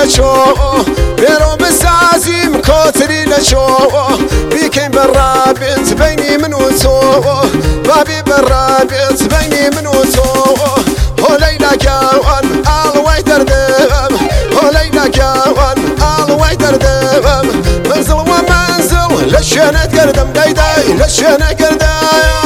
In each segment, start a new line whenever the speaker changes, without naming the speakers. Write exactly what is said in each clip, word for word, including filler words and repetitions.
لشو بيرو مسازيم كوتري لشو بيكين بالرابط بيني من وسو بابي بالرابط بيني من وسو هو ليلى كاوان الله يدردم هو ليلى كاوان الله يدردم منزل ومنزل لشنا تقردم دايداي لشنا قردم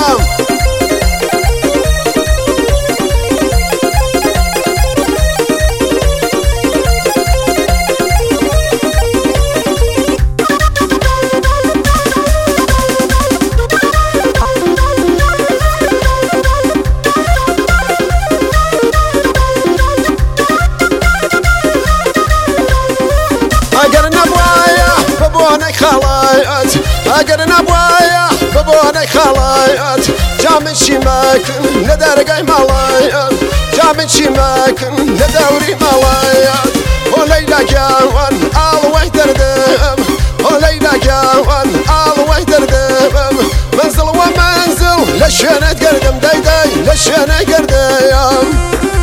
خلايات اقرنا بوايا ببونك خلايات جامن شماكن لدرقاي ملايات جامن شماكن لدوري ملايات وليلى قاوان الله يدردم وليلى قاوان الله يدردم منزل ومنزل لشنا تقردم دايداي لشنا قردم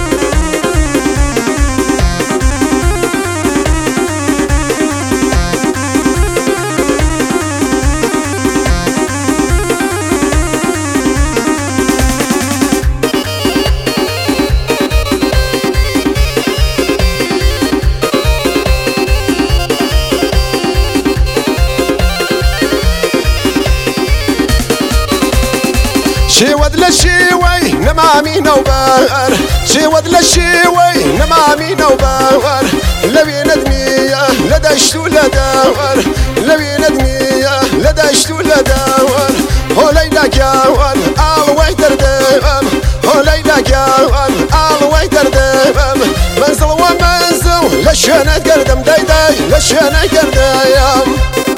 شيود للشيوي نمامي نوبار شيود للشيوي نمامي نوبار لبي ندمية لدشتو لدور لبي ندمية لدشتو لدور هو ليلى كاوان الله يدردم هو ليلى كاوان الله يدردم منزل ومنزل لشنا تقردم دايداي لشنا قردم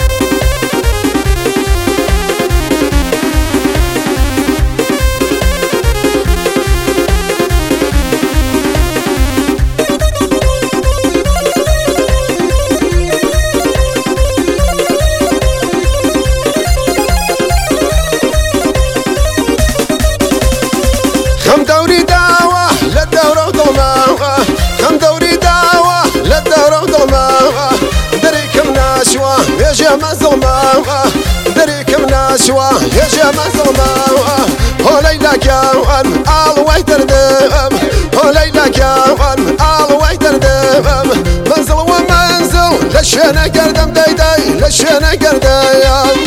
خم دوري داوة للدورة وظلماوة خم دوري داوة للدورة وظلماوة دريكم ناشوة يا جماعة ظلماوة دريكم ناشوة يا جماعة ظلماوة هو ليلى كاوان الله يدردم هو ليلى كاوان الله يدردم منزل ومنزل لشنا قردم دايداي لشنا قردم